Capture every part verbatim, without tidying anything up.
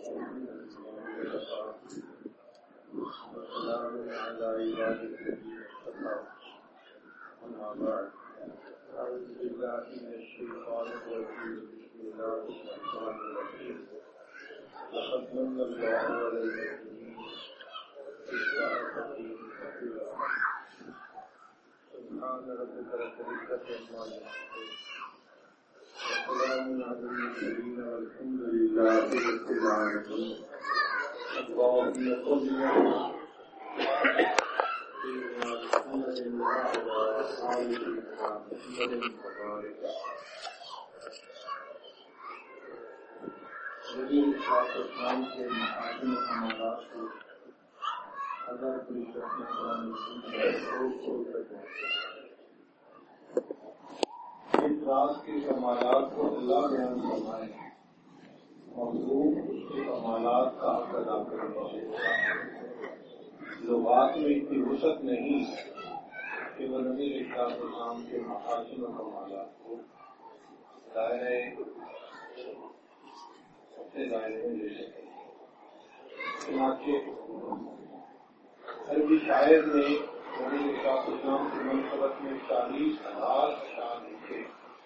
راز کے کمالات کو اللہ بیان فرمائے، مخلوق اس کے کمالات کا حق ادا کرنے سے لغات میں اتنی وسعت نہیں کہ وہ نبی علیہ السلام کے محاسن و کمالات کو دائرے اپنے دائرے میں لے سکے۔ چنانچہ عربی شاعر نے نبی علیہ السلام کی منقبت میں چالیس ہزار اشعار لکھے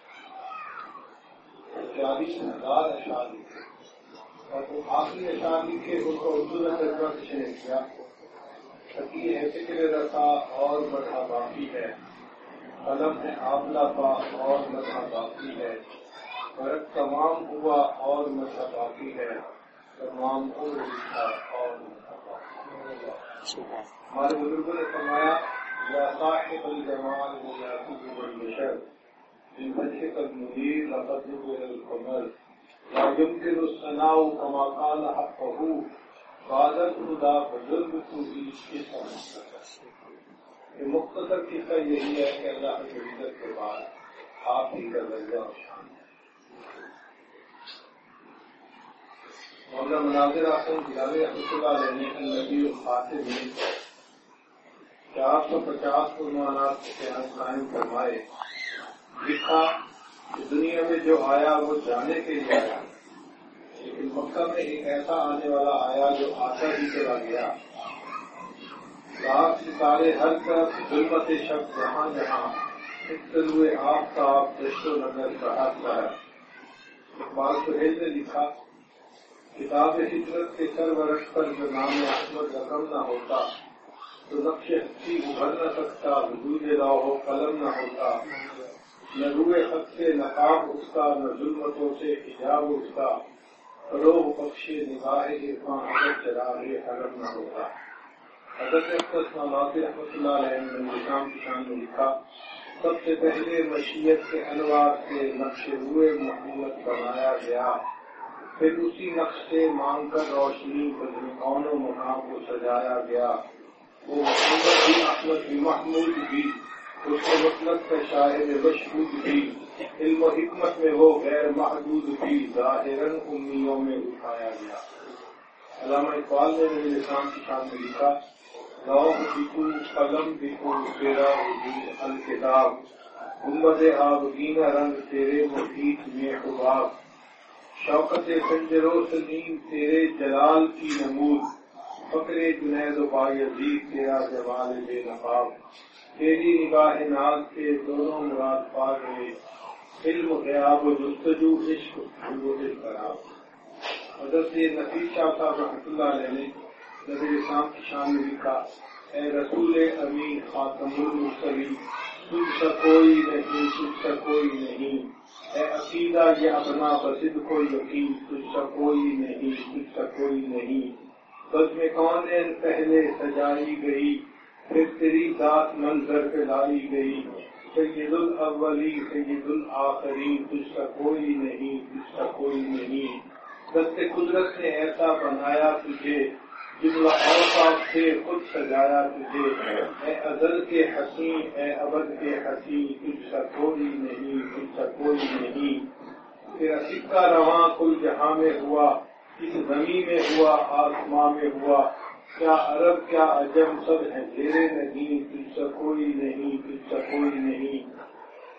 چالیس ہزار اشعار لکھے اور وہ آخری اشعار لکھے ان کو اردو میں ترجمہ کسی نے کیا کہ ہے فکر رسا اور مدح باقی ہے، قلم ہے آبلا پا اور مدح باقی ہے، فرق تمام ہوا اور مدح باقی ہے، تمام عمر لکھا اور مدح باقی ہے۔ ہمارے بزرگوں نے فرمایا یا صاحب الجمال یا صاحب البشر بالمشرق المنیر لقد نور القمر لا يمكن الثناء كما قال حقه بعد الهدى بزرگ تو ہی یہ مختصر قصہ یہی ہے کہ اللہ کی عزت کے بعد آپ ہی کا درجہ اور شان ہے۔ مولانا مناظر حسن گیلانی رحمۃ اللہ علیہ نے النبی الخاتم میں چار سو پچاس عنوانات قائم فرمائے، لکھا کہ دنیا میں جو آیا وہ جانے کے لیے آیا، لیکن مکہ میں ایک ایسا آنے والا آیا جو آتا ہی چلا گیا۔ لاکھ ستارے ہر طرف ظلمت شب جہاں جہاں طلوع آفتاب دشت و نظر بڑھاتا ہے۔ اقبال سہیل نے لکھا کتاب ہجرت کے سر ورق پر جو نام احمد رقم نہ ہوتا تو نقش ہستی ابھر نہ سکتا، وجود لاہ قلم نہ ہوتا، نہ روئے خط سے نقاب اس کا، نہ ظلمتوں سے حجاب اس کا، فروغ بخش نگاہ عرفاں اگر چراغ حرم نہ ہوتا۔ حضرت اقدس مولانا رحمۃ اللہ علیہ نے نظام کی شان میں لکھا سب سے پہلے مشیت کے انوار سے نقش روئے محمد بنایا گیا، پھر اسی نقش سے مانگ کر روشنی بدن کون و مقام کو سجایا گیا۔ وہ محمد بھی احمد بھی محمود بھی اس کے مطلب کا شاعر مشہود بھی، علم و حکمت میں وہ غیر محدود بھی، ظاہراً امیوں میں اٹھایا گیا۔ علامہ اقبال نے نبی اسلام کی شان میں لکھا لوح بکو قلم بکو تیرا وجود الکتاب، گنبد آبگینہ رنگ تیرے محیط میں حباب، شوکت خنجر و سلیم تیرے جلال کی نمود، فقر جنید و بایزید تیرا جمال بے نقاب، تیری نگاہ ناز سے دونوں مراد پا گئے، علم غیاب و جستجو عشق و اضطراب۔ حضرت نفیس شاہ صاحب رحمۃ اللہ علیہ نے نبی اسلام کی شان میں لکھا اے رسول امین خاتم المرسلین تجھ سا کوئی نہیں تجھ سا کوئی نہیں، اے عقیدہ یہ اپنا بصد کو یقین تجھ سا کوئی نہیں تجھ سا کوئی نہیں، بس میں کون پہلے سجائی گئی پھر تیری ذات منظر پہ لائی گئی، سید الاولی سید الآخرین تجھ سا کوئی نہیں تجھ سا کوئی نہیں، دست قدرت نے ایسا بنایا تجھے جملہ اوصاف سے خود سجایا تجھے، اے ازل کے حسین اے ابد کے حسین تجھ سا کوئی نہیں تجھ سا کوئی نہیں، تیرا سکہ رواں کل جہاں میں ہوا، اس زمین میں ہوا آسماں میں ہوا، کیا عرب کیا عجم سب ہیں تیرے نہیں تجھ سا کوئی نہیں تجھ سا کوئی نہیں،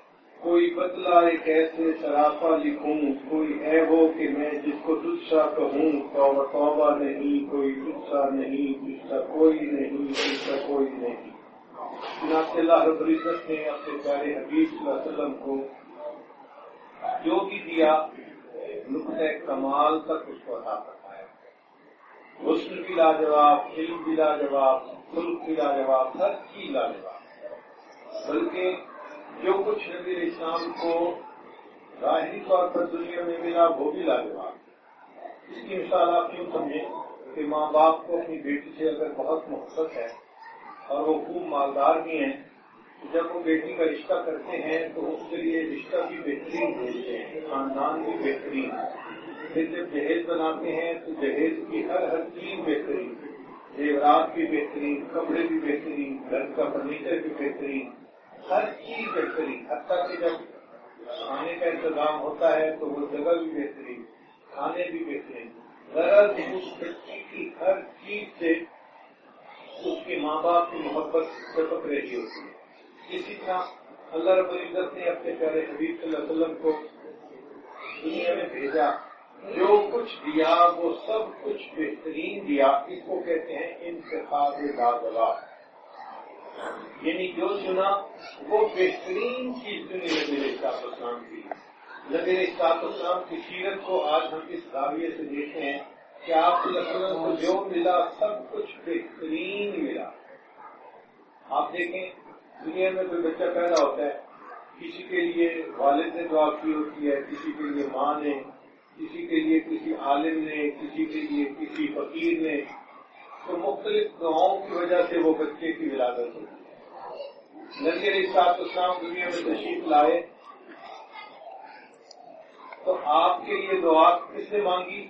کوئی بتلا ایک ایسے سراپا لکھوں، کوئی ہے وہ کہ میں جس کو تجھ سا کہوں، توبہ توبہ نہیں کوئی تجھ سا نہیں، تجھ سا کوئی نہیں، تجھ سا کوئی نہیں۔ چنانچہ اللہ رب العزت نے اپنے پیارے حبیب صلی اللہ علیہ وسلم کو جو بھی دیا نقطۂ کمال تک اس کو عطا فرمایا۔ حسن بھی لاجواب، علم بھی لاجواب، خلق بھی لاجواب، ہر چیز لاجواب۔ بلکہ جو کچھ نبی اسلام کو ظاہری طور پر دنیا میں ملا وہ بھی لاجواب۔ اس کی مثال آپ یوں سمجھیں کہ ماں باپ کو اپنی بیٹی سے اگر بہت محبت ہے اور وہ خوب مالدار بھی ہیں، جب وہ بیٹی کا رشتہ کرتے ہیں تو اس کے لیے رشتہ بھی بہترین بھیجتے ہیں، خاندان بھی بہترین، پھر جب جہیز بناتے ہیں تو جہیز کی ہر ہر چیز بہترین، زیورات بھی بہترین، کپڑے بھی بہترین، گھر کا فرنیچر بھی بہترین، ہر چیز بہترین، حتیٰ کہ جب کھانے کا انتظام ہوتا ہے تو وہ جگہ بھی بہترین، کھانے بھی بہترین، غرض اس بچی کی ہر چیز سے اس کے ماں باپ کی محبت سبق رہی ہوتی ہے۔ اسی طرح اللہ رب العزت نے اپنے پیارے حبیب صلی اللہ علیہ وسلم کو دنیا میں بھیجا، جو کچھ دیا وہ سب کچھ بہترین دیا۔ اس کو کہتے ہیں انتخاب لاجواب، یعنی جو چنا وہ بہترین چیز چنی نبی علیہ السلام کی۔ نبی علیہ السلام کی سیرت کو آج ہم اس زاویے سے دیکھتے ہیں کہ آپ صلی اللہ علیہ وسلم کو جو ملا سب کچھ بہترین ملا۔ آپ دیکھیں دنیا میں کوئی بچہ پیدا ہوتا ہے، کسی کے لیے والد نے دعا کی ہوتی ہے، کسی کے لیے ماں نے، کسی کے لیے کسی عالم نے، کسی کے لیے کسی فقیر نے، تو مختلف دعاؤں کی وجہ سے وہ بچے کی ولادت ہوتی ہے۔ نبی علیہ السلام دنیا میں تشریف لائے تو آپ کے لیے دعا کس نے مانگی؟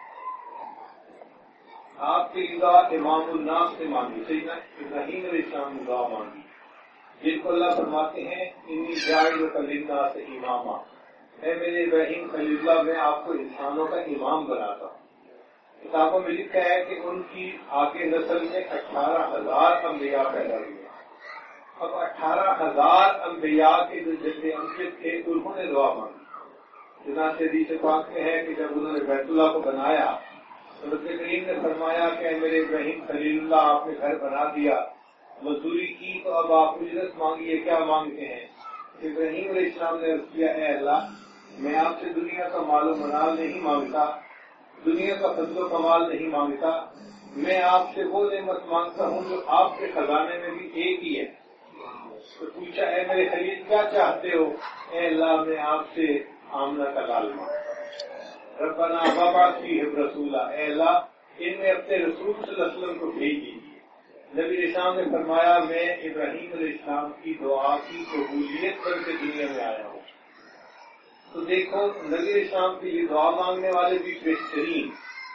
آپ کے لیے دعا امام الناس نے مانگی، سیدنا ابراہیم علیہ السلام نے دعا مانگی، جن کو اللہ فرماتے ہیں انی جاعلک للناس اماما، اے میرے ابراہیم خلیل اللہ میں آپ کو انسانوں کا امام بناتا ہوں۔ کتابوں میں لکھا ہے کہ ان کی آگے نسل میں اٹھارہ ہزار انبیاء پیدا ہوئے۔ اب اٹھارہ ہزار انبیاء کے جو جتنے امجد تھے انہوں نے دعا مانگی۔ چنانچہ حدیث پاک میں ہے کہ جب انہوں نے بیت اللہ کو بنایا تو رسول کریم نے فرمایا کہ میرے ابراہیم خلیل اللہ آپ نے گھر بنا دیا، مزدوری کی تو اب آپ اجرت مانگیے، کیا مانگتے ہیں؟ ابراہیم علیہ السلام نے عرض کیا اے اللہ میں آپ سے دنیا کا مال و منال نہیں مانگتا، دنیا کا فضل و کمال نہیں مانگتا، میں آپ سے وہ نعمت مانگتا ہوں جو آپ کے خزانے میں بھی ایک ہی ہے۔ تو پوچھا اے میرے خلیل کیا چاہتے ہو؟ اے اللہ میں آپ سے آمنہ کا لال مانگتا، ربنا وابعث فیہم رسولا، اے اللہ ان میں اپنے رسول صلی اللہ علیہ وسلم کو بھیج دیجیے۔ نبی علیہ السلام نے فرمایا میں ابراہیم علیہ السلام کی دعا کی قبولیت کر کے دنیا میں آیا ہوں۔ تو دیکھو نبی علیہ السلام کے لیے دعا مانگنے والے بھی بہترین۔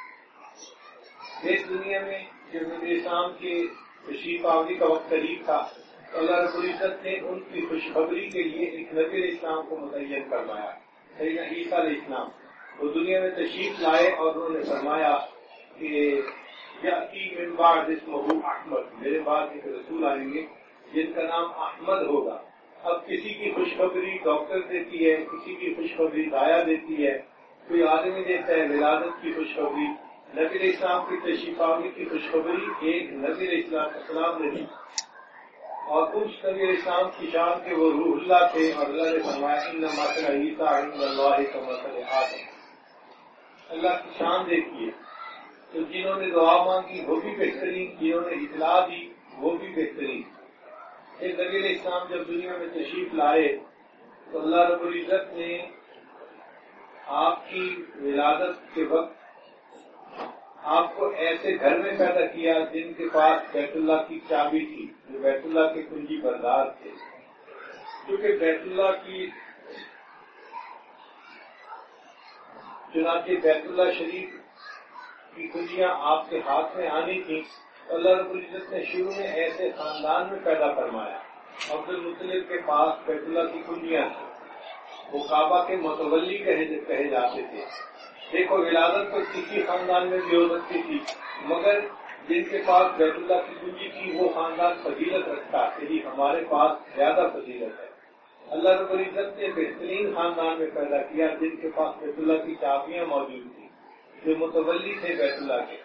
اس دنیا میں جب نبی علیہ السلام کے تشریف آوری کا وقت قریب تھا تو اللہ رب العزت نے ان کی خوشخبری کے لیے ایک نبی علیہ السلام کو متعین فرمایا، سیدنا عیسیٰ علیہ السلام۔ وہ دنیا میں تشریف لائے اور انہوں نے فرمایا کہ یأتی من بعد اسمہ احمد، میرے بعد ایک رسول آئیں گے جن کا نام احمد ہوگا۔ اب کسی کی خوشخبری ڈاکٹر دیتی ہے، کسی کی خوشخبری دایا دیتی ہے، کوئی آدمی دیتا ہے ولادت کی خوشخبری، نبی علیہ السلام کی تشریف آوری کی خوشخبری ایک نبی علیہ السلام نے دی، اور اس نبی علیہ السلام کی شان کے وہ روح اللہ تھے، اور اللہ نے فرمایا ان مثل عیسیٰ عند اللہ کمثل آدم۔ اللہ کی شان دیکھیے، تو جنہوں نے دعا مانگی وہ بھی بہترین، جنہوں نے اطلاع دی وہ بھی بہترین۔ ایک نبی علیہ السلام جب دنیا میں تشریف لائے تو اللہ رب العزت نے آپ کی ولادت کے وقت آپ کو ایسے گھر میں پیدا کیا جن کے پاس بیت اللہ کی چابی تھی، جو بیت اللہ کے کنجی بردار تھے، کیونکہ بیت اللہ کی چنانچہ بیت اللہ شریف کی کنجیاں آپ کے ہاتھ میں آنی تھیں۔ اللہ رب العزت نے شروع میں ایسے خاندان میں پیدا فرمایا، عبد المطلب کے پاس بیت اللہ کی کنجیاں تھیں، وہ کعبہ کے متولی کہے جاتے تھے۔ دیکھو ولادت تو کسی خاندان میں بھی ہو سکتی تھی، مگر جن کے پاس بیت اللہ کی کنجی تھی وہ خاندان فضیلت رکھتا کہ جی ہمارے پاس زیادہ فضیلت ہے۔ اللہ رب العزت نے بہترین خاندان میں پیدا کیا جن کے پاس بیت اللہ کی چابیاں موجود تھیں، جو متولی تھے بیت اللہ کے۔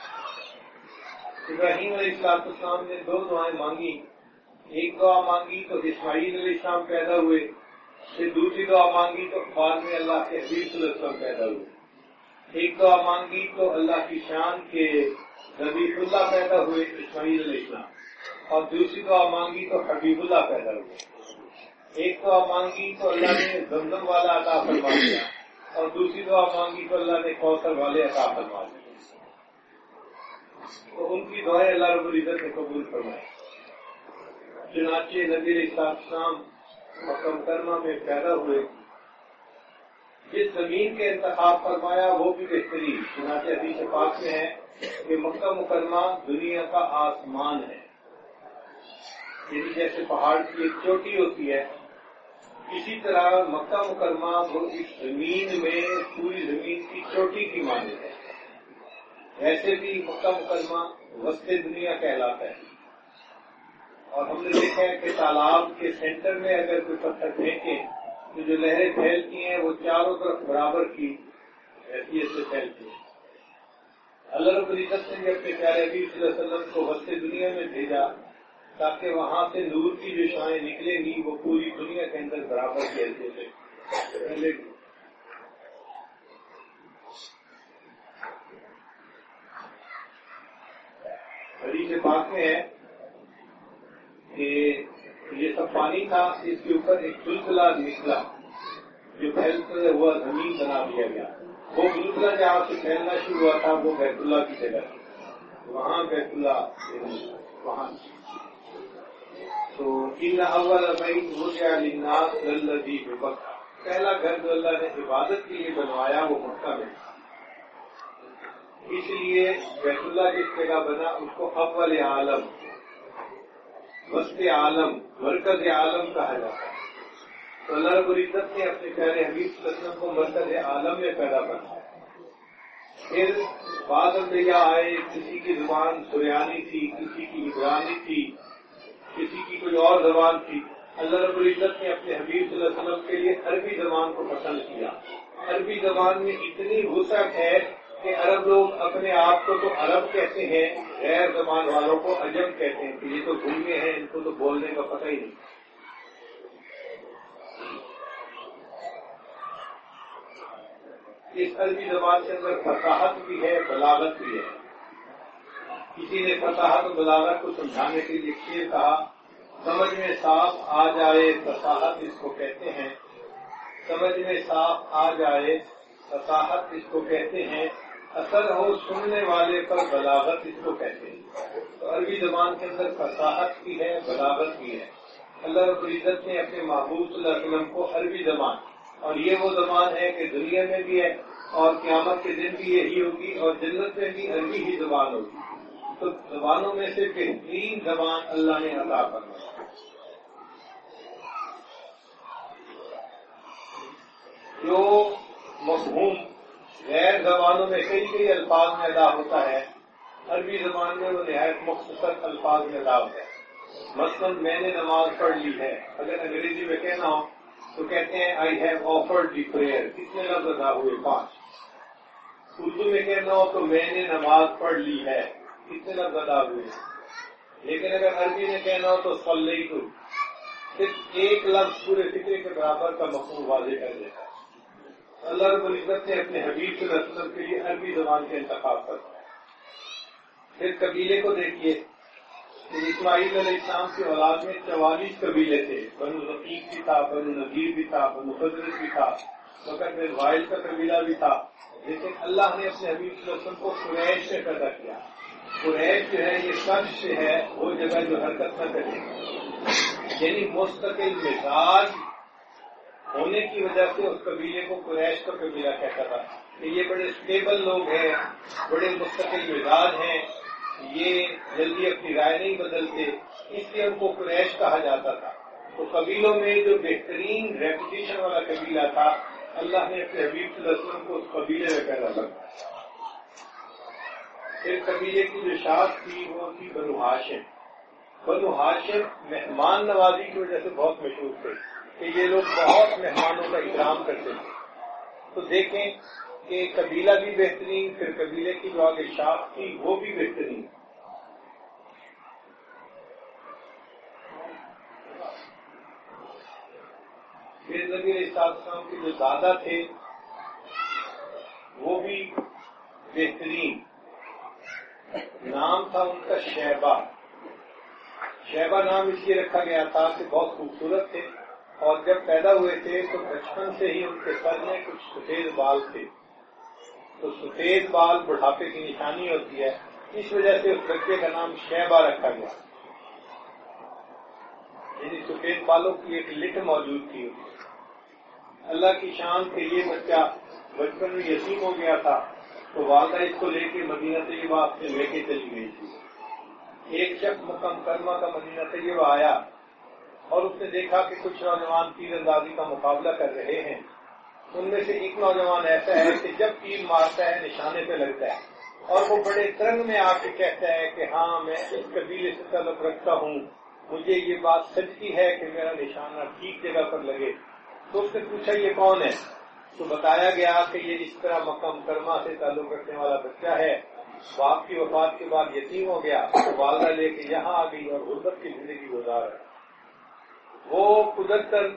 ابراہیم علیہ السلام نے دو دعائیں مانگی، ایک دعا مانگی تو اسماعیل علیہ السلام پیدا ہوئے، پھر دوسری دعا مانگی تو بعد میں اللہ کے حبیب صلی اللہ علیہ وسلم پیدا ہوئے۔ ایک دعا مانگی تو اللہ کی شان کے ذبیح اللہ پیدا ہوئے اسماعیل علیہ السلام، اور دوسری دعا مانگی تو حبیب اللہ پیدا ہوئے۔ ایک دعا مانگی تو اللہ نے زمزم والا عطا فرما دیا، اور دوسری دعا مانگی تو اللہ نے کوثر والے عطا فرما دیا۔ تو ان کی دعائیں اللہ رب العزت نے قبول فرمائی۔ چنانچہ نبی علیہ السلام مکہ مکرمہ میں پیدا ہوئے، جس زمین کے انتخاب فرمایا وہ بھی بہترین۔ چنانچہ حدیث پاک میں ہے کہ مکہ مکرمہ دنیا کا آسمان ہے، یعنی جیسے پہاڑ کی ایک چوٹی ہوتی ہے، اسی طرح مکہ مکرمہ وہ اس زمین میں پوری زمین کی چوٹی کی مانند ہے۔ ایسے بھی مکہ مکرمہ وسط دنیا کہلاتا ہے، اور ہم نے دیکھا ہے کہ تالاب کے سینٹر میں اگر کوئی پتھر پھینکیں تو جو لہریں پھیلتی ہیں وہ چاروں طرف برابر کی حیثیت سے پھیلتی ہیں۔ اللہ رب العزت نے اپنے پیارے حبیب صلی اللہ علیہ وسلم کو وسط دنیا میں بھیجا تاکہ وہاں سے نور کی جو شعاعیں نکلیں گی وہ پوری دنیا کے اندر برابر کی حیثیت سے پھیلے گی۔ حدیث پاک میں ہے کہ یہ سب پانی تھا، اس کے اوپر ایک زلزلہ نکلا جو پھیلتے ہوا زمین بنا دیا گیا۔ وہ زلزلہ جہاں سے پھیلنا شروع ہوا تھا وہ بیت اللہ کی جگہ تھی، وہاں بیت اللہ وہاں تو ان اول بیت وضع للناس للذی ببکہ، پہلا گھر جو اللہ نے عبادت کے لیے بنوایا وہ مکہ میں، اس لیے بیت اللہ جس جگہ بنا اس کو اول عالم، وسط عالم، مرکز عالم کہا جاتا ہے۔ تو اللہ رب العزت نے اپنے پیارے حبیب صلی اللہ علیہ وسلم کو مرکز عالم میں پیدا کرنا۔ پھر بعض انبیاء آئے، کسی کی زبان سریانی تھی، کسی کی عبرانی تھی، کسی کی کوئی اور زبان تھی۔ اللہ رب العزت نے اپنے حبیب صلی اللہ علیہ وسلم کے لیے عربی زبان کو پسند کیا۔ عربی زبان میں اتنی وسعت ہے کہ عرب لوگ اپنے آپ کو تو عرب کہتے ہیں، غیر زبان والوں کو عجم کہتے ہیں کہ یہ تو گھومے ہیں، ان کو تو بولنے کا پتہ ہی نہیں۔ اس عربی زبان کے اندر فصاحت بھی ہے، بلاغت بھی ہے۔ کسی نے فصاحت و بلاغت کو سمجھانے کے لیے شعر کہا، سمجھ میں صاف آ جائے فصاحت اس کو کہتے ہیں، سمجھ میں صاف آ جائے فصاحت اس کو کہتے ہیں، اثر ہو سننے والے پر بلاغت اس کو کہتے ہیں۔ تو عربی زبان کے اندر فصاحت بھی ہے، بلاغت بھی ہے۔ اللہ رب العزت نے اپنے محبوب صلی اللہ علیہ وسلم کو عربی زبان، اور یہ وہ زبان ہے کہ دنیا میں بھی ہے اور قیامت کے دن بھی یہی ہوگی، اور جنت میں بھی عربی ہی زبان ہوگی۔ تو زبانوں میں سے بہترین زبان اللہ نے عطا فرمائی۔ جو مفہوم غیر زبانوں میں کئی کئی الفاظ میں ادا ہوتا ہے، عربی زبان میں وہ نہایت مختصر الفاظ میں ادا ہوتا ہے۔ مثلاً میں نے نماز پڑھ لی ہے، اگر انگریزی میں کہنا ہو تو کہتے ہیں I have offered the prayer, کتنے لفظ ادا ہوئے؟ پانچ۔ اردو میں کہنا ہو تو میں نے نماز پڑھ لی ہے، کتنے لفظ ادا ہوئے؟ لیکن اگر عربی میں کہنا ہو تو صلیت، صرف ایک لفظ پورے فکرے کے برابر کا مفہوم واضح کر دیتا ہے۔ اللہ رب العزت نے اپنے حبیب صلی اللہ علیہ وسلم کے لیے عربی زبان کا انتخاب کرتا ہے۔ پھر قبیلے کو دیکھیے کہ اسماعیل علیہ السلام کی اولاد میں چوالیس قبیلے تھے، بنو ذقیق بھی تھا، بنو نذیر بھی تھا، بنو خزرج بھی تھا، وقت میں وائل کا قبیلہ بھی تھا، لیکن اللہ نے اپنے حبیب صلی اللہ علیہ وسلم کو قریش سے پیدا کیا۔ قریش جو ہے یہ سب سے ہے وہ جگہ جو حرکت نہ کرے، یعنی مستقل مزاج ہونے کی وجہ سے اس قبیلے کو قریش کا قبیلہ کہتا تھا کہ یہ بڑے اسٹیبل لوگ ہیں، بڑے مستقل مزاج ہیں، یہ جلدی اپنی رائے نہیں بدلتے، اس لیے ان کو قریش کہا جاتا تھا۔ تو قبیلوں میں جو بہترین ریپوٹیشن والا قبیلہ تھا، اللہ نے اپنے حبیب صلی اللہ علیہ وسلم کو اس قبیلے میں پیدا کیا۔ ایک قبیلے کی جو شاخ تھی وہ تھی بنو ہاشم۔ بنو ہاشم مہمان نوازی کی وجہ سے بہت مشہور تھے، کہ یہ لوگ بہت مہمانوں کا اکرام کرتے تھے. تو دیکھیں کہ قبیلہ بھی بہترین، پھر قبیلے کی جو آگے شاخ تھی وہ بھی بہترین. پھر نبی علیہ السلام کے جو دادا تھے وہ بھی بہترین. نام تھا ان کا شیبہ. شیبہ نام اس لیے رکھا گیا تھا کہ بہت خوبصورت تھے، اور جب پیدا ہوئے تھے تو بچپن سے ہی ان کے سر میں کچھ سفید بال تھے. تو سفید بال بڑھاپے کی نشانی ہوتی ہے، اس وجہ سے اس بچے کا نام شیبہ رکھا گیا. یعنی سفید بالوں کی ایک لٹ موجود تھی. اللہ کی شان کے یہ بچہ بچپن میں یتیم ہو گیا تھا، تو والدہ اس کو لے کے مدینہ طیبہ سے لے کے چلی گئی تھی. ایک شخص مکہ مکرمہ کا مدینہ طیبہ آیا اور اس نے دیکھا کہ کچھ نوجوان تیر اندازی کا مقابلہ کر رہے ہیں. ان میں سے ایک نوجوان ایسا ہے کہ جب تیر مارتا ہے نشانے پہ لگتا ہے، اور وہ بڑے ترنگ میں آ کے کہتا ہے کہ ہاں میں اس قبیلے سے تعلق رکھتا ہوں، مجھے یہ بات سچتی ہے کہ میرا نشانہ ٹھیک جگہ پر لگے. تو اس نے پوچھا یہ کون ہے؟ تو بتایا گیا کہ یہ اس طرح مکہ مکرمہ سے تعلق رکھنے والا بچہ ہے، باپ کی وفات کے بعد یتیم ہو گیا تو والدہ لے کے یہاں آ گئی اور غربت کی زندگی گزار ہے. وہ قدرت کر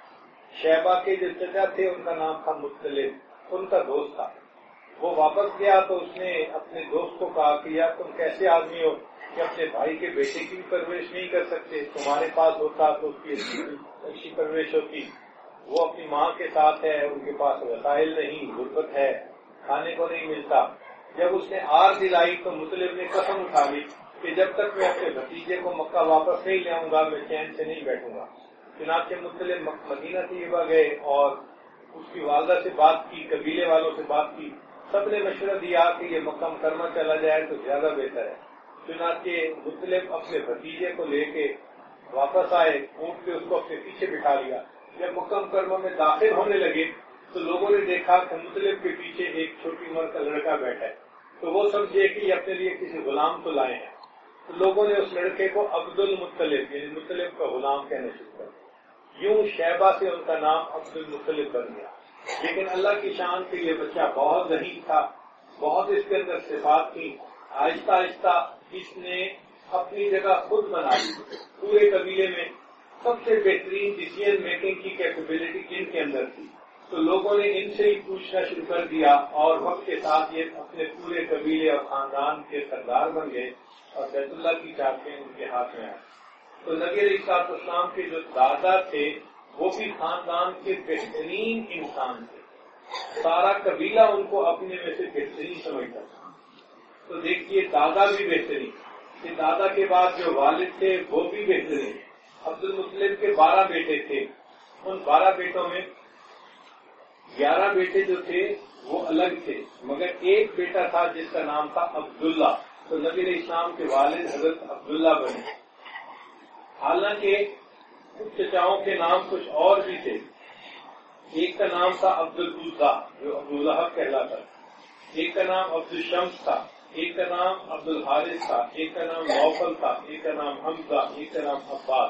شیبہ کے جو چچا تھے ان کا نام تھا مطلب، ان کا دوست تھا. وہ واپس گیا تو اس نے اپنے دوست کو کہا کہ یار تم کیسے آدمی ہو کہ اپنے بھائی کے بیٹے کی بھی پرورش نہیں کر سکتے، تمہارے پاس ہوتا تو اس کی اچھی پرورش ہوتی. وہ اپنی ماں کے ساتھ ہے، ان کے پاس وسائل نہیں، غربت ہے، کھانے کو نہیں ملتا. جب اس نے آر دلائی تو مطلب نے قسم اٹھا لی کہ جب تک میں اپنے بھتیجے کو مکہ واپس نہیں لے آؤں گا میں چین سے نہیں بیٹھوں گا. چنانچہ مطلب مدینہ طیبہ گئے اور اس کی والدہ سے بات کی، قبیلے والوں سے بات کی. سب نے مشورہ دیا کہ یہ مکہ مکرمہ چلا جائے تو زیادہ بہتر ہے. چنانچہ مطلب اپنے بھتیجے کو لے کے واپس آئے، اونٹ پہ اس کو اپنے پیچھے بٹھا لیا. جب مکہ مکرمہ میں داخل ہونے لگے تو لوگوں نے دیکھا کہ مطلب کے پیچھے ایک چھوٹی عمر کا لڑکا بیٹھا ہے. تو وہ سمجھے کہ یہ اپنے لیے کسی غلام کو لائے ہیں. تو لوگوں نے اس لڑکے کو عبد المطلب یعنی مطلب کا غلام کہنا شروع کر دیا. یوں شیبہ سے ان کا نام عبد المطلب بن گیا. لیکن اللہ کی شان کے یہ بچہ بہت ذہین تھا، بہت اس کے اندر صفات تھی. آہستہ آہستہ اس نے اپنی جگہ خود بنا لی. پورے قبیلے میں سب سے بہترین ڈیسیژن میکنگ کی کیپیبلٹی جن کے اندر تھی. تو لوگوں نے ان سے ہی پوچھنا شروع کر دیا اور وقت کے ساتھ یہ اپنے پورے قبیلے اور خاندان کے سردار بن گئے اور بیت اللہ کی چابیاں ان کے ہاتھ میں آئی. تو نبی علیہ السلام کے جو دادا تھے وہ بھی خاندان کے بہترین انسان تھے. سارا قبیلہ ان کو اپنے میں سے بہترین سمجھتا تھا. تو دیکھیے دادا بھی بہترین، کہ دادا کے بعد جو والد تھے وہ بھی بہترین. عبد المطلب کے بارہ بیٹے تھے. ان بارہ بیٹوں میں گیارہ بیٹے جو تھے وہ الگ تھے، مگر ایک بیٹا تھا جس کا نام تھا عبداللہ. تو نبی علیہ السلام کے والد حضرت عبداللہ بنے. حالانکہ کچھ چچاؤں کے نام کچھ اور بھی تھے. ایک کا نام تھا عبد العزا جو عبد اللہب کہلاتا، ایک کا نام عبد الشمس تھا، ایک کا نام عبد الحارث تھا، ایک کا نام نوفل تھا، ایک کا نام حمزہ، ایک کا نام عباس.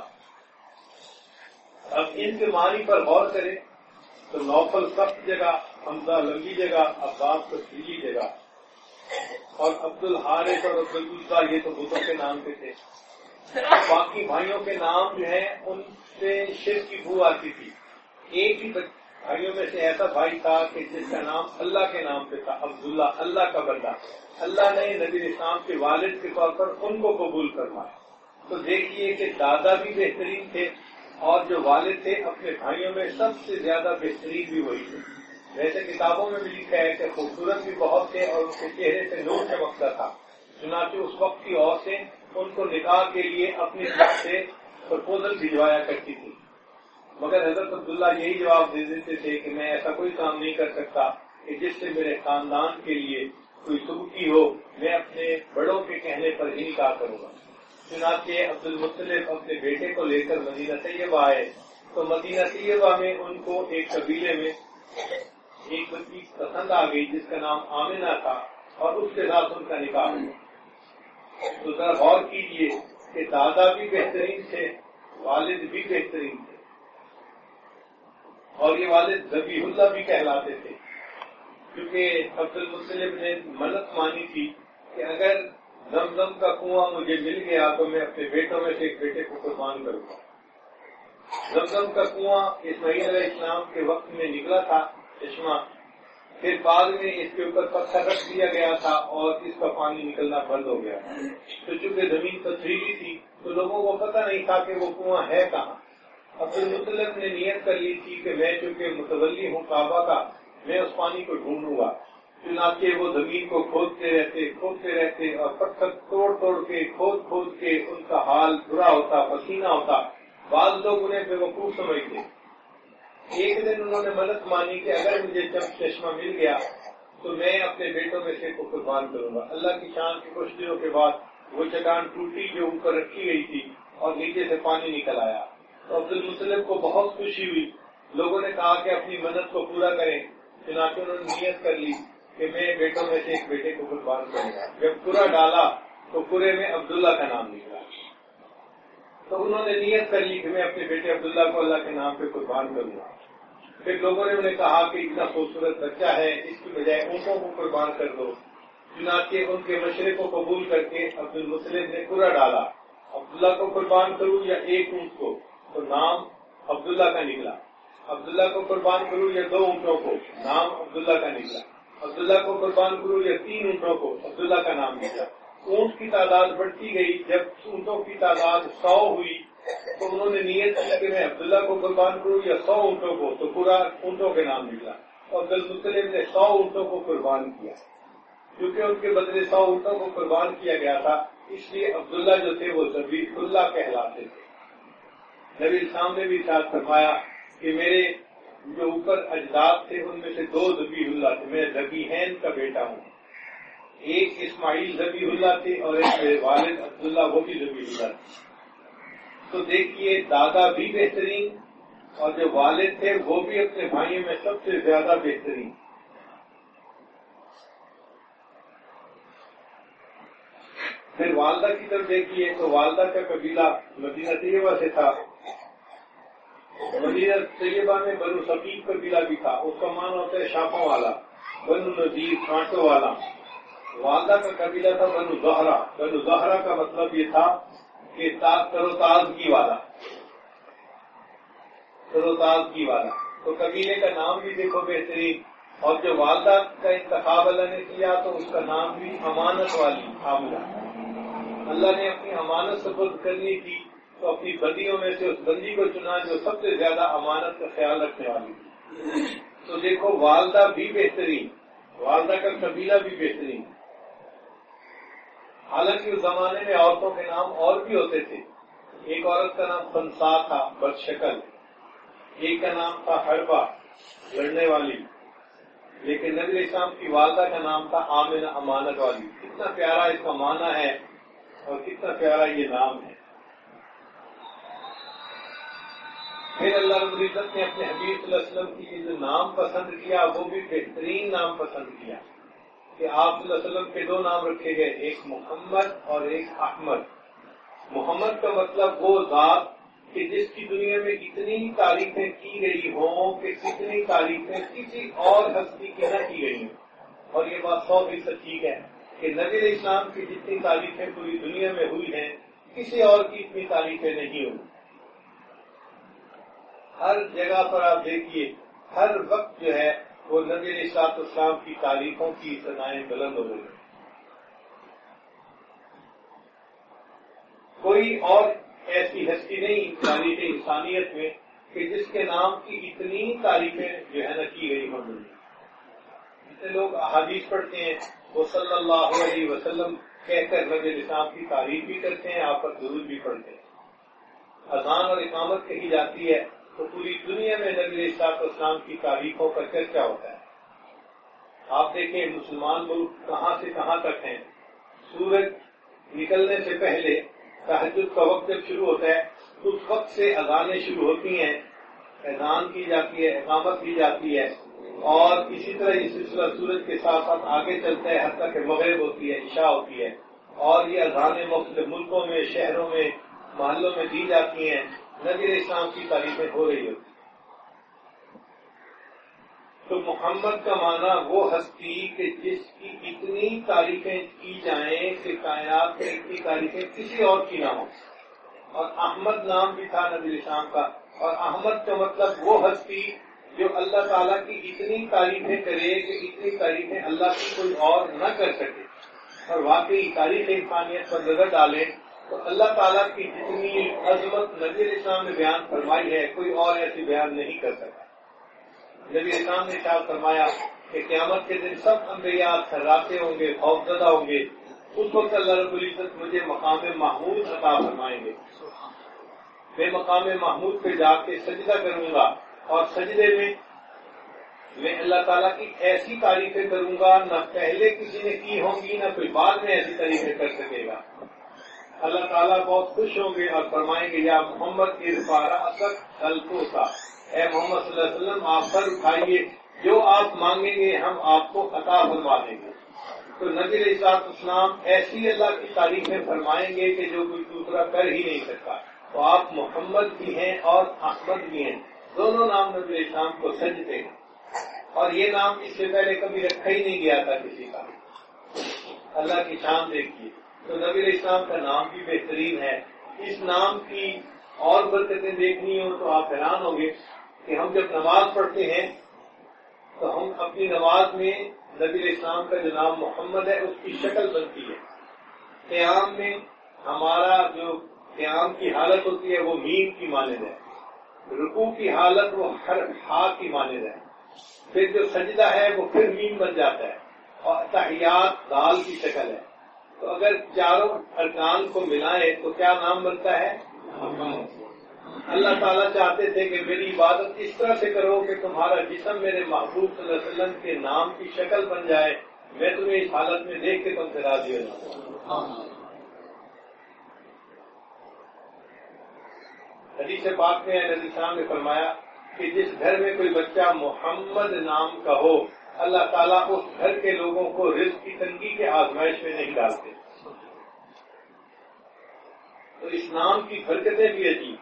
اب ان کے معنی پر غور کریں تو نوفل سخت جگہ، حمزہ لمبی جگہ، عباس کو سیدھی جگہ، اور عبد الحارث اور عبد العزا یہ تو بتوں کے نام پہ تھے. باقی بھائیوں کے نام جو ہیں ان سے شرک کی بو آتی تھی. ایک ہی بھائیوں میں سے ایسا بھائی تھا کہ جس کا نام اللہ کے نام پہ تھا، عبداللہ، اللہ کا بندہ. اللہ نے نبی اسلام کے والد کے طور پر ان کو قبول فرمایا. تو دیکھیے کہ دادا بھی بہترین تھے اور جو والد تھے اپنے بھائیوں میں سب سے زیادہ بہترین بھی وہی تھے. ویسے کتابوں میں بھی لکھا ہے کہ خوبصورت بھی بہت تھے اور ان کے چہرے سے نور چمکتا تھا. چنانچہ اس وقت کی عورتیں ان کو نکاح کے لیے اپنی طرف سے پرپوزل بھجوایا کرتی تھی، مگر حضرت عبداللہ یہی جواب دے دیتے تھے کہ میں ایسا کوئی کام نہیں کر سکتا کہ جس سے میرے خاندان کے لیے کوئی سبکی ہو، میں اپنے بڑوں کے کہنے پر ہی نکاح کروں گا. چنانچہ عبد المطلب اپنے بیٹے کو لے کر مدینہ طیبہ آئے تو مدینہ طیبہ میں ان کو ایک قبیلے میں ایک بچی پسند آ گئی جس کا نام آمنہ تھا اور اس کے ساتھ ان کا نکاح ہوا. تو ذرا غور کیجیے کہ دادا بھی بہترین تھے، والد بھی بہترین تھے. اور یہ والد ذبیح اللہ بھی کہلاتے تھے، کیونکہ عبد المطلب نے منت مانی تھی کہ اگر زمزم کا کنواں مجھے مل گیا تو میں اپنے بیٹوں میں سے ایک بیٹے کو قربان کروں گا۔ زمزم کا کنواں اسماعیل علیہ السلام کے وقت میں نکلا تھا چشمہ، پھر بعد میں اس کے اوپر پتھر رکھ دیا گیا تھا اور اس کا پانی نکلنا بند ہو گیا، تو چونکہ زمین پتھریلی تھی تو لوگوں کو پتہ نہیں تھا کہ وہ کنواں ہے کہاں۔ عبد المطلب نے نیت کر لی تھی کہ میں چونکہ متولی ہوں کعبہ کا، میں اس پانی کو ڈھونڈوں گا، چنانچہ وہ زمین کو کھودتے رہتے کھودتے رہتے اور پتھر توڑ توڑ کے کھود کھود کے ان کا حال برا ہوتا، پسینہ ہوتا، بعض لوگ انہیں بے وقوف سمجھتے۔ ایک دن انہوں نے منت مانی کہ اگر مجھے چشمہ مل گیا تو میں اپنے بیٹوں میں سے کو قربان کروں گا۔ اللہ کی شان کے کچھ دنوں کے بعد وہ چٹان ٹوٹی جو اوپر رکھی گئی تھی اور نیچے سے پانی نکل آیا، تو عبد المطلب کو بہت خوشی ہوئی۔ لوگوں نے کہا کہ اپنی منت کو پورا کریں، چنانچہ انہوں نے نیت کر لی کہ میں بیٹوں میں سے ایک بیٹے کو قربان کروں گا۔ جب پورا ڈالا تو پورے میں عبداللہ کا نام نکلا، تو انہوں نے نیت کر لی کہ میں اپنے بیٹے عبداللہ کو اللہ کے نام پہ قربان کروں گا۔ پھر لوگوں نے انہیں کہا کہ اتنا خوبصورت بچہ ہے، اس کی بجائے اونٹوں کو قربان کر دو۔ چنانچہ ان کے مشورے کو قبول کر کے عبد المطلب نے پورا ڈالا، عبداللہ کو قربان کروں یا ایک اونٹ کو، تو نام عبداللہ کا نکلا۔ عبداللہ کو قربان کروں یا دو اونٹوں کو، نام عبداللہ کا نکلا۔ عبداللہ کو قربان کروں یا تین اونٹوں کو، عبداللہ کا نام نکلا۔ اونٹ کی تعداد بڑھتی گئی، جب اونٹوں کی تعداد سو ہوئی تو انہوں نے نیت کی کہ میں عبداللہ کو قربان کروں یا سو اونٹوں کو، تو پورا اونٹوں کے نام نکلا۔ اور عبد المطلب نے سو اونٹوں کو قربان کیا، کیونکہ ان کے بدلے سو اونٹوں کو قربان کیا گیا تھا، اس لیے عبداللہ جو تھے وہ ذبیح اللہ کہلاتے تھے۔ نبی اسلام نے بھی ارشاد فرمایا کہ میرے جو اوپر اجداد تھے ان میں سے دو ذبیح اللہ تھے، میں ذبیحین کا بیٹا ہوں۔ ایک اسماعیل ذبیح اللہ تھے اور ایک میرے والد عبداللہ وہ بھی ذبیح اللہ تھے۔ تو دیکھیے دادا بھی بہترین اور جو والد تھے وہ بھی اپنے بھائیوں میں سب سے زیادہ بہترین۔ پھر والدہ کی طرف دیکھیے تو والدہ کا قبیلہ مدینہ طیبہ سے تھا۔ مدینہ طیبہ میں بنو ثقیف قبیلہ بھی تھا، اس کا معنی ہوتا ہے شاپوں والا، بنو نذیر کانٹوں والا۔ والدہ کا قبیلہ تھا بنو زہرہ۔ بنو زہرہ کا مطلب یہ تھا کہ تر و تازگی والا، تر و تازگی والا۔ تو قبیلے کا نام بھی دیکھو بہترین، اور جو والدہ کا انتخاب اللہ نے کیا تو اس کا نام بھی امانت والی حاملہ۔ اللہ نے اپنی امانت سپرد کرنی تھی تو اپنی بندیوں میں سے اس بندی کو چنا جو سب سے زیادہ امانت کا خیال رکھنے والی تھی۔ تو دیکھو والدہ بھی بہترین، والدہ کا قبیلہ بھی بہترین۔ حالانکہ اس زمانے میں عورتوں کے نام اور بھی ہوتے تھے۔ ایک عورت کا نام خنسا تھا، بد شکل، ایک کا نام تھا حربہ، لڑنے والی، لیکن نبی اسلام کی والدہ کا نام تھا آمنہ، امانت والی۔ کتنا پیارا اس کا معنی ہے اور کتنا پیارا یہ نام ہے۔ پھر اللہ رب العزت نے اپنے حبیب صلی اللہ علیہ وسلم کی جو نام پسند کیا وہ بھی بہترین نام پسند کیا کہ آپ صلی اللہ علیہ وسلم کے دو نام رکھے گئے، ایک محمد اور ایک احمد۔ محمد کا مطلب وہ ذات کہ جس کی دنیا میں اتنی تعریفیں کی گئی ہوں کہ کتنی تعریفیں کسی اور ہستی کی نہ کی گئی ہوں، اور یہ بات سو فیصد ٹھیک ہے کہ نبی علیہ السلام کی جتنی تعریفیں پوری دنیا میں ہوئی ہیں کسی اور کی اتنی تعریفیں نہیں ہوئی۔ ہر جگہ پر آپ دیکھیے ہر وقت جو ہے وہ نبی علیہ الصلوۃ والسلام کی تعریفوں کی ثنائیں بلند ہو رہی ہیں۔ کوئی اور ایسی ہستی نہیں تاریخ انسانیت میں کہ جس کے نام کی اتنی تعریفیں جو ہے نا کی گئی ہوں۔ جتنے لوگ احادیث پڑھتے ہیں وہ صلی اللہ علیہ وسلم کہہ کر نبی علیہ السلام کی تعریف بھی کرتے ہیں، آپ پر درود بھی پڑھتے ہیں۔ اذان اور اقامت کہی جاتی ہے تو پوری دنیا میں نبی علیہ الصلوۃ والسلام کی تعریفوں کا چرچا ہوتا ہے۔ آپ دیکھیں مسلمان ملک کہاں سے کہاں تک ہیں۔ سورج نکلنے سے پہلے تہجد کا وقت جب شروع ہوتا ہے اس وقت سے اذانیں شروع ہوتی ہیں، اذان کی جاتی ہے، اقامت کی جاتی ہے، اور اسی طرح یہ سلسلہ سورج کے ساتھ ساتھ آگے چلتا ہے حتیٰ کہ مغرب ہوتی ہے، عشاء ہوتی ہے، اور یہ اذانیں مختلف ملکوں میں، شہروں میں، محلوں میں دی جاتی ہیں۔ نبی علیہ السلام کی تعریفیں ہو رہی ہوتی ہیں۔ تو محمد کا معنی وہ ہستی کہ جس کی اتنی تعریفیں کی جائیں کہ کائنات میں اتنی تعریفیں کسی اور کی نہ ہوں. اور احمد نام بھی تھا نبی اسلام کا, اور احمد کا مطلب وہ ہستی جو اللہ تعالیٰ کی اتنی تعریفیں کرے کہ اتنی تعریفیں اللہ کی کوئی اور نہ کر سکے. اور واقعی تاریخ انسانیت پر نظر ڈالیں تو اللہ تعالیٰ کی جتنی عظمت نبی اسلام نے بیان فرمائی ہے کوئی اور ایسی بیان نہیں کر سکتا. نبی اسلام نے ارشاد فرمایا کہ قیامت کے دن سب انبیاء تھراتے ہوں گے, خوفزدہ ہوں گے. اس وقت اللہ رب العزت مجھے مقام محمود عطا فرمائیں گے. میں مقام محمود پہ جا کے سجدہ کروں گا, اور سجدے میں میں اللہ تعالیٰ کی ایسی تعریفیں کروں گا نہ پہلے کسی نے کی ہوں گی نہ کوئی بعد میں ایسی تعریفیں کر سکے گا. اللہ تعالیٰ بہت خوش ہوں گے اور فرمائیں گے یا محمد ارفع رأسک خلقوں کا, اے محمد صلی اللہ علیہ وسلم آپ سر اٹھائیے, جو آپ مانگیں گے ہم آپ کو عطا فرما دیں گے. تو نبی علیہ السلام ایسی اللہ کی تعریفیں فرمائیں گے کہ جو کوئی دوسرا کر ہی نہیں سکتا. تو آپ محمد بھی ہیں اور احمد بھی ہیں, دونوں نام نبی علیہ السلام کو سجتے ہیں. اور یہ نام اس سے پہلے کبھی رکھا ہی نہیں گیا تھا کسی کا. اللہ کی شان دیکھیے. تو نبی علیہ السلام کا نام بھی بہترین ہے. اس نام کی اور برکتیں دیکھنی ہو تو آپ حیران ہوں گے کہ ہم جب نماز پڑھتے ہیں تو ہم اپنی نماز میں نبی علیہ السلام کا جو نام محمد ہے اس کی شکل بنتی ہے. قیام میں ہمارا جو قیام کی حالت ہوتی ہے وہ میم کی مانند ہے, رکوع کی حالت وہ ہر ہا کی مانند ہے, پھر جو سجدہ ہے وہ پھر میم بن جاتا ہے, اور تحیات دال کی شکل ہے. تو اگر چاروں ارکان کو ملائے تو کیا نام بنتا ہے؟ اللہ تعالیٰ چاہتے تھے کہ میری عبادت اس طرح سے کرو کہ تمہارا جسم میرے محبوب صلی اللہ علیہ وسلم کے نام کی شکل بن جائے, میں تمہیں اس حالت میں دیکھ کے تم سے راضی ہو جاؤں. حدیث پاک میں نبی صاحب نے فرمایا کہ جس گھر میں کوئی بچہ محمد نام کا ہو اللہ تعالیٰ اس گھر کے لوگوں کو رزق کی تنگی کے آزمائش میں نہیں ڈالتے. تو اس نام کی برکتیں بھی عجیب.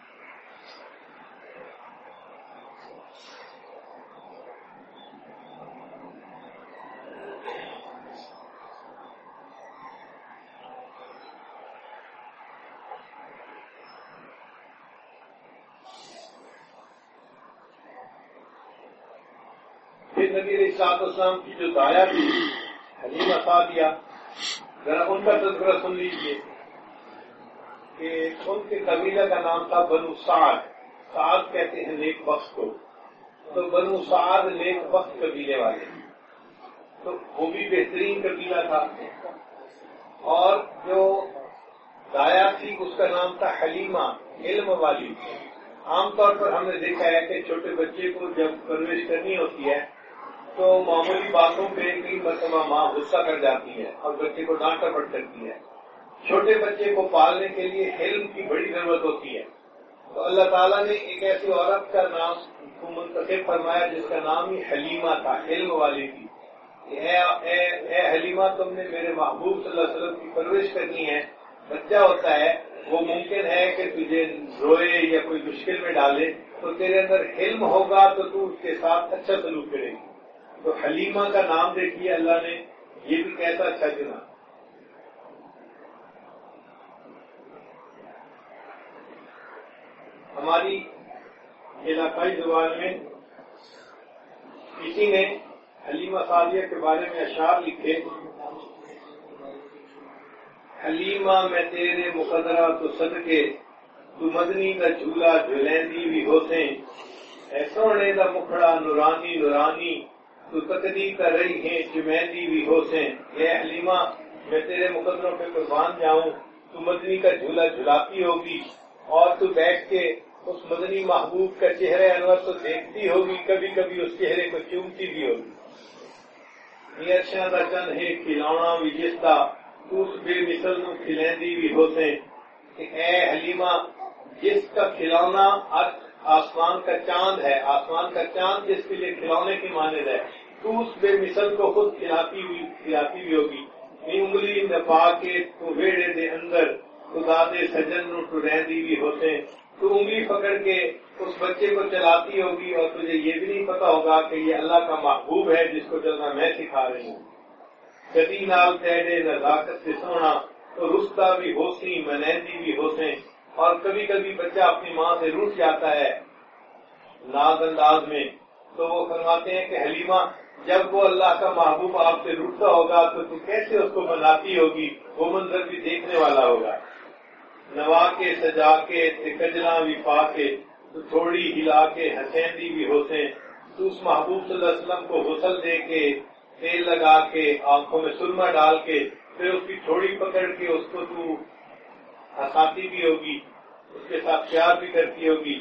نبی علیہ السلام کی جو دایا تھی حلیمہ سعدیہ, ذرا ان کا تذکرہ سن لیجیے کہ ان کے قبیلہ کا نام تھا بنو سعد. سعد کہتے ہیں نیک بخت کو, تو بنو سعد نیک بخت قبیلے والے, تو وہ بھی بہترین قبیلہ تھا. اور جو دایا تھی اس کا نام تھا حلیمہ, علم والی. عام طور پر ہم نے دیکھا ہے کہ چھوٹے بچے کو جب پرورش کرنی ہوتی ہے تو معمولی باتوں پہ کئی مرتبہ ماں غصہ کر جاتی ہے اور بچے کو ڈانٹ ڈپٹ کرتی ہے. چھوٹے بچے کو پالنے کے لیے علم کی بڑی ضرورت ہوتی ہے. تو اللہ تعالیٰ نے ایک ایسی عورت کا نام کو منتخب فرمایا جس کا نام ہی حلیمہ تھا, علم والی تھی. اے, اے, اے حلیمہ تم نے میرے محبوب صلی اللہ علیہ وسلم کی پرورش کرنی ہے. بچہ ہوتا ہے وہ ممکن ہے کہ تجھے روئے یا کوئی مشکل میں ڈالے, تو تیرے اندر علم ہوگا تو تو اس کے ساتھ اچھا سلوک کرے گی. تو حلیمہ کا نام دیکھیے اللہ نے یہ بھی کیسا اچھا چنا. ہماری علاقائی زبان میں کسی نے حلیمہ سعدیہ کے بارے میں اشعار لکھے. حلیمہ میں تیرے مقدرہ تو صدقے, تو مدنی کا جھولا جھلیندی بھی ہوتے, اے سونے دا مکھڑا نورانی نورانی, تو تقدی کر رہی ہے چمیندی بھی ہوتے. اے حلیمہ میں تیرے مقدروں پہ قربان جاؤں, تو مدنی کا جھولا جھلاتی ہوگی اور تو بیٹھ کے اس مدنی محبوب کا چہرے انور تو دیکھتی ہوگی, کبھی کبھی اس چہرے کو چومتی بھی ہوگی. دا چند ہے کھلونا بھی جستا, تو اس بے مثل نو کھلیندی بھی ہوتے. اے حلیمہ جس کا کھلونا آسمان کا چاند ہے, آسمان کا چاند جس کے لیے کھلونے کی مانند ہے, تو اس بے مثل کو خود کھلاتی ہوئی کھلاتی بھی ہوگی. انگلی دفاع کے تو ویڑے دے اندر خدا دے سجن نو ٹریندی بھی ہوتے. تو انگلی پکڑ کے اس بچے کو چلاتی ہوگی اور تجھے یہ بھی نہیں پتا ہوگا کہ یہ اللہ کا محبوب ہے جس کو چلنا میں سکھا رہی ہوں. کدی نال تیرے نزاکت سے سونا تو رستا بھی ہو سی منہدی بھی ہو سے. اور کبھی کبھی بچہ اپنی ماں سے روٹھ جاتا ہے ناز انداز میں، تو وہ فرماتے ہیں کہ حلیمہ جب وہ اللہ کا محبوب آپ سے روٹتا ہوگا تو تو کیسے اس کو مناتی ہوگی، وہ منظر بھی دیکھنے والا ہوگا. نوا کے سجا کے کجلا بھی پا کے تو تھوڑی ہلا کے حسیندی بھی ہوسیں. تو اس محبوب صلی اللہ علیہ وسلم کو غسل دے کے تیل لگا کے آنکھوں میں سرما ڈال کے پھر اس کی تھوڑی پکڑ کے اس کو تو ہنساتی بھی ہوگی، اس کے ساتھ پیار بھی کرتی ہوگی.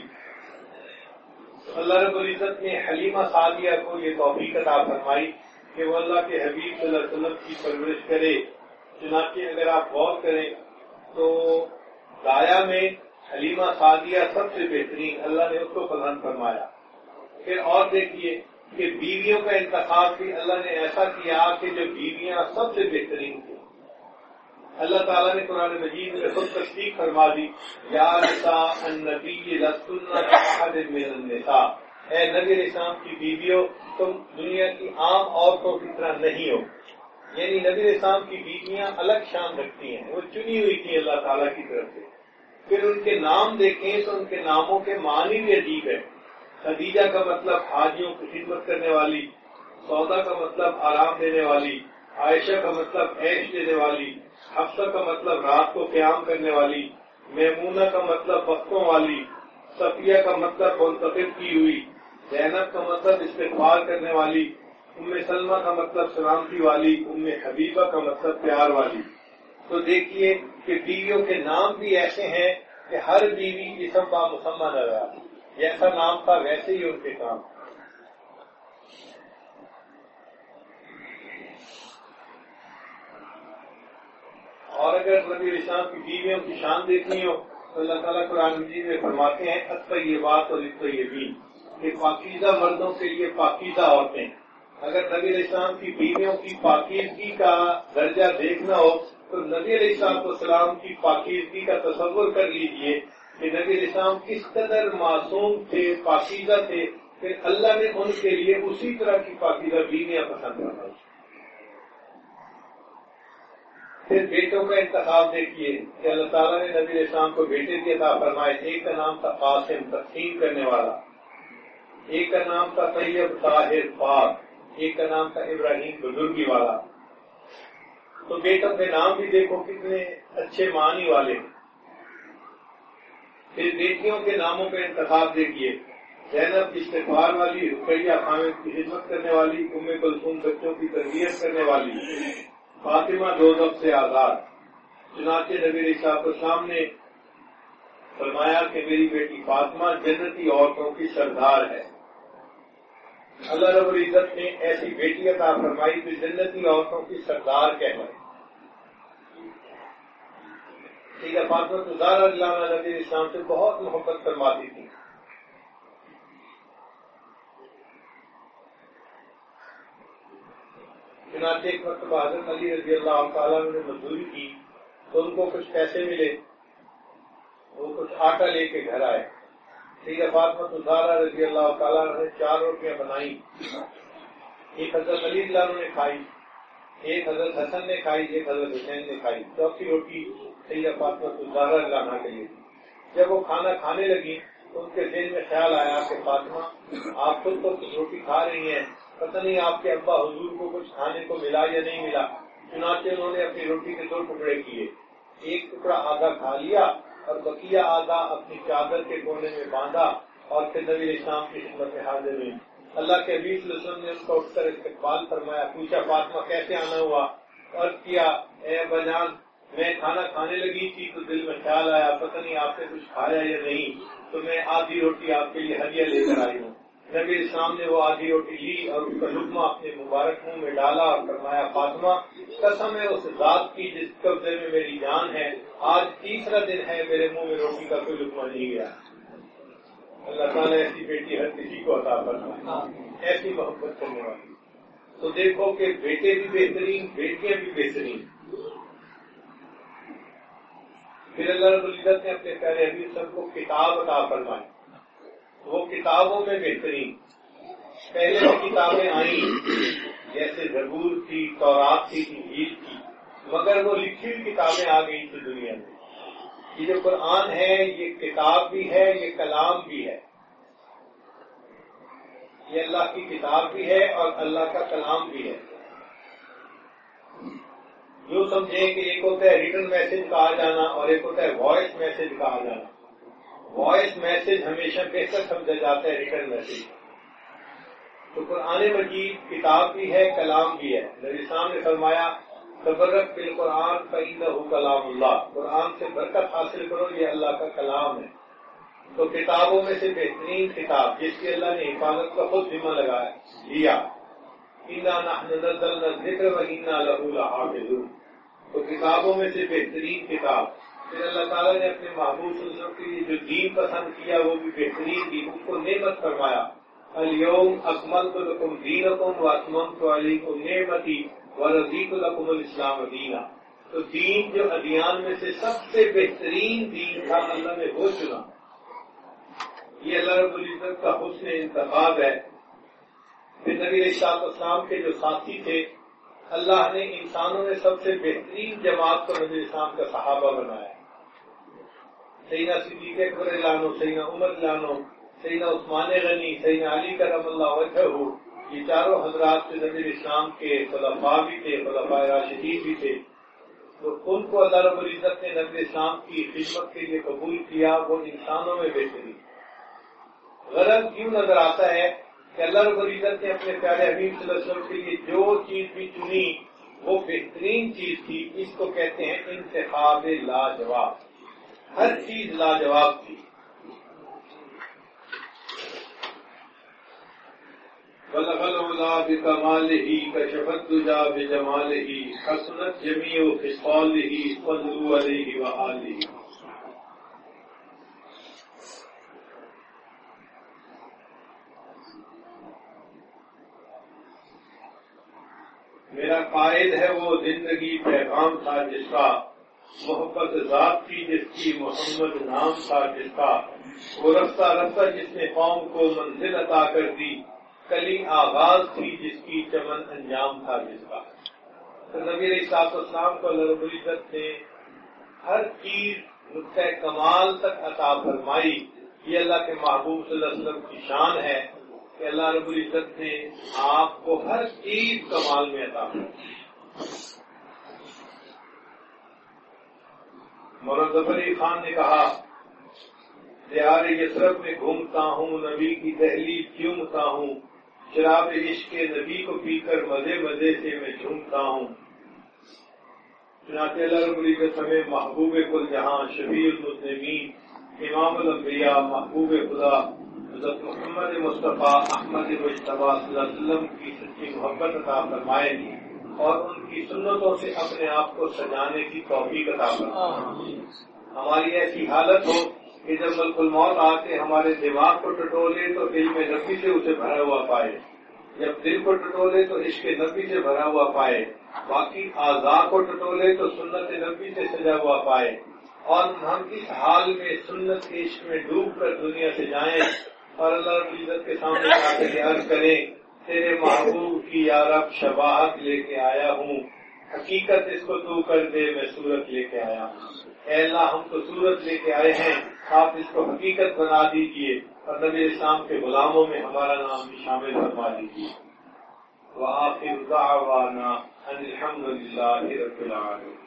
اللہ رب العزت نے حلیمہ سعدیہ کو یہ توفیق عطا فرمائی کہ وہ اللہ کے حبیب صلی اللہ علیہ وسلم کی پرورش کرے. چنانچہ اگر آپ غور کریں تو دایا میں حلیمہ سعدیہ سب سے بہترین اللہ نے اس کو پسند فرمایا. پھر اور دیکھیے کہ بیویوں کا انتخاب بھی اللہ نے ایسا کیا کہ جو بیویاں سب سے بہترین تھیں. اللہ تعالیٰ نے قرآن مجید میں خود تصدیق فرما دی، یا نساء النبی لستن کاحد من النساء، اے نبی علیہ السلام کی بیویوں تم دنیا کی عام عورتوں کی طرح نہیں ہو. یعنی نبی علیہ السلام کی بیویاں الگ شان رکھتی ہیں، وہ چنی ہوئی تھی اللہ تعالیٰ کی طرف سے. پھر ان کے نام دیکھیں تو ان کے ناموں کے معنی بھی عجیب ہے. خدیجہ کا مطلب حاجیوں کی خدمت کرنے والی، سودا کا مطلب آرام دینے والی، عائشہ کا مطلب عیش دینے والی، حفصہ کا مطلب رات کو قیام کرنے والی، میمونہ کا مطلب وقتوں والی، صفیہ کا مطلب منتخب کی ہوئی، زینب کا مطلب استغفار کرنے والی، ام سلمہ کا مطلب سلامتی والی، ام حبیبہ کا مطلب پیار والی. تو دیکھیے کہ بیویوں کے نام بھی ایسے ہیں کہ ہر بیوی اسم با مسمى نظر آتی، جیسا نام تھا ویسے ہی ان کے کام. اور اگر نبی علیہ السلام کی بیویوں کی شان دیکھنی ہو تو اللہ تعالیٰ قرآن مجید میں فرماتے ہیں الطیبات وللطیبین، کہ پاکیزہ مردوں کے لیے پاکیزہ عورتیں. اگر نبی علیہ السلام کی بیویوں کی پاکیزگی کا درجہ دیکھنا ہو تو نبی علیہ السلام کی پاکیزگی کا تصور کر لیجئے کہ نبی علیہ السلام کس قدر معصوم تھے، پاکیزہ تھے، پھر اللہ نے ان کے لیے اسی طرح کی پاکیزہ بیویاں پسند کرنا. پھر بیٹوں کا انتخاب دیکھیے کہ اللہ تعالیٰ نے نبی علیہ السلام کو بیٹے بھی عطا فرمائے. ایک کا نام تھا قاسم، تقسیم کرنے والا. ایک کا نام تھا طیب طاہر پاک. ایک کا نام تھا ابراہیم بزرگی والا. تو بیٹوں کے نام بھی دیکھو کتنے اچھے معنی والے. پھر بیٹیوں کے ناموں کا انتخاب دیکھیے، زینب استغفار والی، رقیہ خامد کی خدمت کرنے والی، ام کلثوم بچوں کی تربیت کرنے والی، فاطمہ دوزخ سے آزاد. چنانچہ نبی علیہ السلام نے فرمایا کہ میری بیٹی فاطمہ جنتی عورتوں کی سردار ہے. اللہ رب العزت نے ایسی بیٹی عطا فرمائی کہ جنتی عورتوں کی سردار کہلائی. ٹھیک ہے، فاطمہ الزہرا رضی اللہ عنہا نبی علیہ السلام سے بہت محبت فرماتی تھی. چنانچہ ایک مرتبہ حضرت علی رضی اللہ تعالیٰ نے مزدوری کی تو ان کو کچھ پیسے ملے، وہ کچھ آٹا لے کے گھر آئے. ٹھیک ہے، فاطمہ الزہرا رضی اللہ تعالیٰ نے چار روٹیاں بنائی. ایک حضرت علی رضی اللہ عنہ نے کھائی، ایک حضرت حسن نے کھائی، ایک حضرت حسین نے کھائی. چوتھی روٹی سیدہ فاطمہ الزہرا رضی اللہ عنہا کے لیے. جب وہ کھانا کھانے لگی تو ان کے ذہن میں خیال آیا کہ فاطمہ آپ خود تو کچھ روٹی کھا رہی ہیں، پتہ نہیں آپ کے ابا حضور کو کچھ کھانے کو ملا یا نہیں ملا. چنانچہ انہوں نے اپنی روٹی کے دو ٹکڑے کیے، ایک ٹکڑا آدھا کھا لیا اور بقیہ آدھا اپنی چادر کے کونے میں باندھا اور پھر نبی علیہ السلام کی خدمت میں حاضر ہوئی. اللہ کے حبیب صلی اللہ علیہ وسلم نے اس کا اٹھ کر استقبال فرمایا، پوچھا فاطمہ کیسے آنا ہوا؟ عرض کیا اے ابا جان میں کھانا کھانے لگی تھی تو دل میں خیال آیا پتہ نہیں آپ نے کچھ کھایا یا نہیں، تو میں آدھی روٹی آپ کے لیے ہدیہ لے کر آئی ہوں. نبی اسلام نے وہ آدھی روٹی لی اور اس کا لقمہ اپنے مبارک منہ میں ڈالا اور فرمایا فاطمہ قسم ہے اس ذات کی جس قبضے میں میری جان ہے، آج تیسرا دن ہے میرے منہ میں روٹی کا کوئی لقمہ نہیں گیا. اللہ تعالیٰ ایسی بیٹی ہر کسی کو عطا فرمائے، ایسی محبت کرنے والی. تو دیکھو کہ بیٹے بھی بہترین، بیٹیاں بھی بہترین. پھر اللہ اللہ رب العزت نے اپنے پیارے حبیب سب کو کتاب عطا فرمائی. وہ کتابوں میں بہترین پہلے کی کتابیں آئیں جیسے زبور تھی، تورات تھی، انجیل تھی، مگر وہ لکھی ہوئی کتابیں آ گئی تھی دنیا میں. یہ جو قرآن ہے یہ کتاب بھی ہے، یہ کلام بھی ہے. یہ اللہ کی کتاب بھی ہے اور اللہ کا کلام بھی ہے. جو سمجھیں کہ ایک ہوتا ہے ریٹن میسج کا آ جانا اور ایک ہوتا ہے وائس میسج کا آ جانا. وائس میسج ہمیشہ بہتر سمجھا جاتا ہے ریٹن میسج. تو قرآن مجید کتاب بھی ہے، کلام بھی ہے. نبی صاحب نے فرمایا تبرک بالقرآن فإنہ کلام اللہ. قرآن سے برکت حاصل کرو، یہ اللہ کا کلام ہے. تو کتابوں میں سے بہترین کتاب جس کی اللہ نے حفاظت کا خود ذمہ لگایا لیا، انا نحن نزلنا الذکر وإنا لہ لحافظون. تو کتابوں میں سے بہترین کتاب. پھر اللہ تعالیٰ نے اپنے محبوب صلی اللہ علیہ وسلم کے لیے جو دین پسند کیا وہ بھی بہترین دی، اس کو نعمت فرمایا. اليوم اکملت لکم دینکم واتممت علیکم نعمتی ورضیت لکم الاسلام دینا. تو دین جو ادیان میں سے سب سے بہترین دین تھا اللہ نے وہ چنا. یہ اللہ رب العزت کا حسن انتخاب ہے. پھر نبی علیہ السلام کے جو ساتھی تھے اللہ نے انسانوں میں سب سے بہترین جماعت کو نبی السلام کا صحابہ بنایا. سیدنا صدیق اکبر رضی اللہ عنہ، سیدنا عمر رضی اللہ عنہ، سیدنا عثمان غنی، سیدنا علی کرم اللہ وجہہ، یہ چاروں حضرات سے نبی اسلام کے خلفاء بھی تھے، خلفاء راشدین بھی تھے. تو ان کو اللہ رب العزت نے نبی اسلام کی خدمت کے لیے قبول کیا. وہ انسانوں میں بہترین. غرض کیوں نظر آتا ہے کہ اللہ رب العزت نے اپنے پیارے حبیب صلی اللہ علیہ وسلم کے لیے جو چیز بھی چنی وہ بہترین چیز تھی. اس کو کہتے ہیں انتخاب لاجواب. ہر چیز لاجواب تھی. بلغ العلا بکمالہ کشف الدجی بجمالہ حسنت جمیع خصالہ صلوا علیہ وآلہ. میرا قائد ہے وہ زندگی پیغام تھا جس کا، محبت ذات تھی جس کی، محمد نام تھا جس کا. وہ رفتہ رفتہ جس نے قوم کو منزل عطا کر دی، کلی آغاز تھی جس کی، چمن انجام تھا جس کا. تو نبی علیہ السلام کو اللہ رب العزت نے ہر چیز نقطہ کمال تک عطا فرمائی. یہ اللہ کے محبوب صلی اللہ علیہ وسلم کی شان ہے کہ اللہ رب العزت نے آپ کو ہر چیز کمال میں عطا فرمائی. مولانا ظفر علی خان نے کہا دیار یثرب میں گھومتا ہوں، نبی کی دہلیز چومتا ہوں، شراب عشق نبی کو پی کر مزے مزے سے میں جھومتا ہوں. چنانچہ اللہ رب العزت ہمیں محبوب کل جہاں، شفیع المسلمین، امام الانبیاء، محبوب خدا حضرت محمد مصطفیٰ احمد مجتبیٰ صلی اللہ علیہ وسلم کی سچی محبت عطا فرمائے اور ان کی سنتوں سے اپنے آپ کو سجانے کی توفیق عطا فرمائے. ہماری ایسی حالت ہو کہ جب ملک الموت آ کے ہمارے دماغ کو ٹٹولے تو علم نبی سے اسے بھرا ہوا پائے، جب دل کو ٹٹولے تو عشق نبی سے بھرا ہوا پائے، باقی اعضاء کو ٹٹولے تو سنت نبی سے سجا ہوا پائے، اور ہم اس حال میں سنت کے عشق میں ڈوب کر دنیا سے جائیں اور اللہ رب العزت کے سامنے جا کر عرض کریں تیرے محبوب کی یا رب شباہت لے کے آیا ہوں، حقیقت اس کو تو کر دے میں صورت لے کے آیا ہوں. اے اللہ ہم تو صورت لے کے آئے ہیں، آپ اس کو حقیقت بنا دیجئے اور نبی اسلام کے غلاموں میں ہمارا نام بھی شامل فرما دیجئے. وآخر دعوانا ان الحمد للہ رب العالمین.